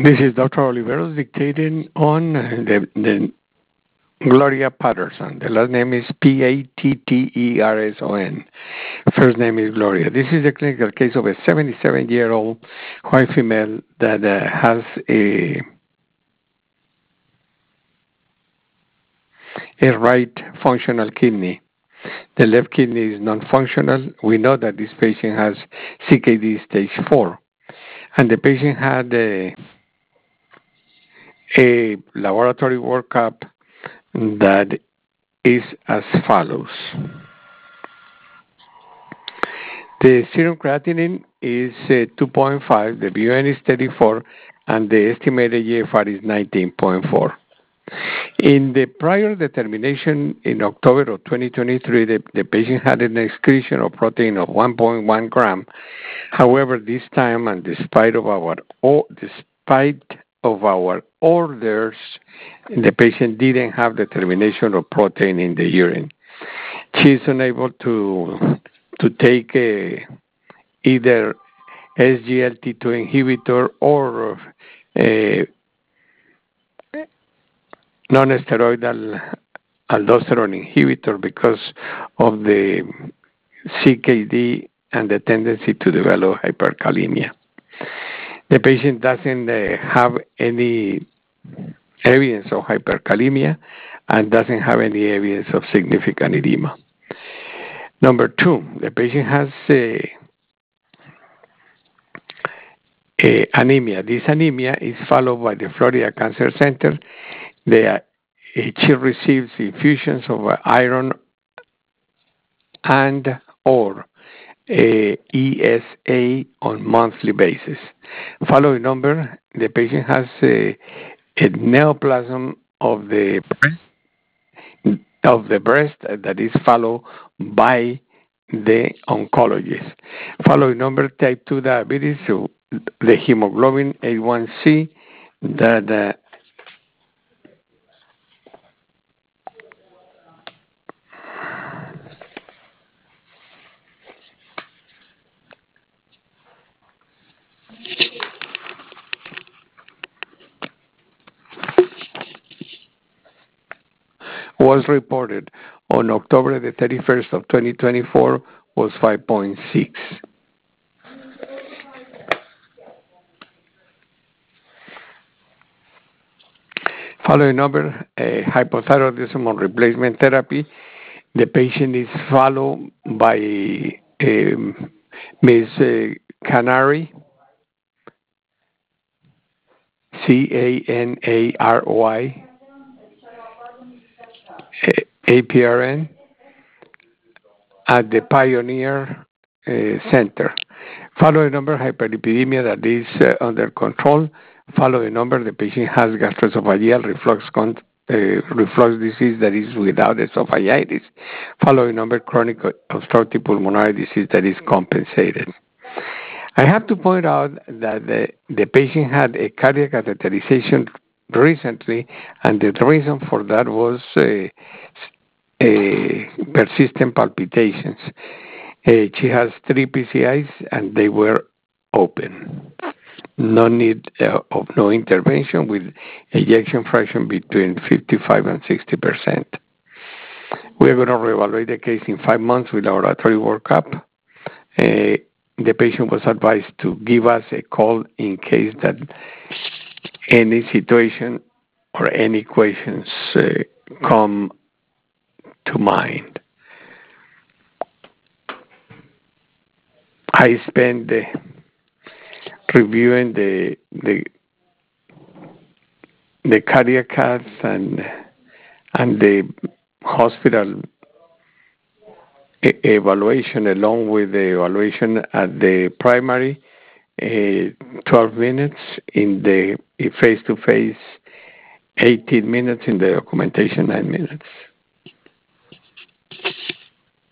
This is Dr. Oliveros dictating on the Gloria Patterson. The last name is Patterson. First name is Gloria. This is a clinical case of a 77-year-old white female that has a right functional kidney. The left kidney is non-functional. We know that this patient has CKD stage 4. And the patient had a laboratory workup that is as follows. The serum creatinine is 2.5, the BUN is 34, and the estimated GFR is 19.4. In the prior determination in October of 2023, the patient had an excretion of protein of 1.1 gram. However, this time, and despite of our orders, the patient didn't have determination of protein in the urine. She is unable to take either SGLT2 inhibitor or non-steroidal aldosterone inhibitor because of the CKD and the tendency to develop hyperkalemia. The patient doesn't have any evidence of hyperkalemia and doesn't have any evidence of significant edema. Number 2, the patient has anemia. This anemia is followed by the Florida Cancer Center. She receives infusions of iron and or ESA on monthly basis. Following number, the patient has a neoplasm of the breast that is followed by the oncologist. Following number, type 2 diabetes, so the hemoglobin A1C that was reported on October the 31st of 2024 was 5.6. Following number, hypothyroidism replacement therapy. The patient is followed by Ms. Canary, Canary, APRN, at the Pioneer Center. Following number, hyperlipidemia that is under control. Following number, the patient has gastroesophageal reflux disease that is without esophagitis. Following number, chronic obstructive pulmonary disease that is compensated. I have to point out that the patient had a cardiac catheterization recently, and the reason for that was persistent palpitations. She has 3 PCIs, and they were open. No need of no intervention with ejection fraction between 55 and 60%. We're going to reevaluate the case in 5 months with laboratory workup. The patient was advised to give us a call in case that any situation or any questions come to mind. I spent reviewing the cardiac cath and the hospital evaluation along with the evaluation at the primary, 12 minutes in the face-to-face, 18 minutes in the documentation, 9 minutes.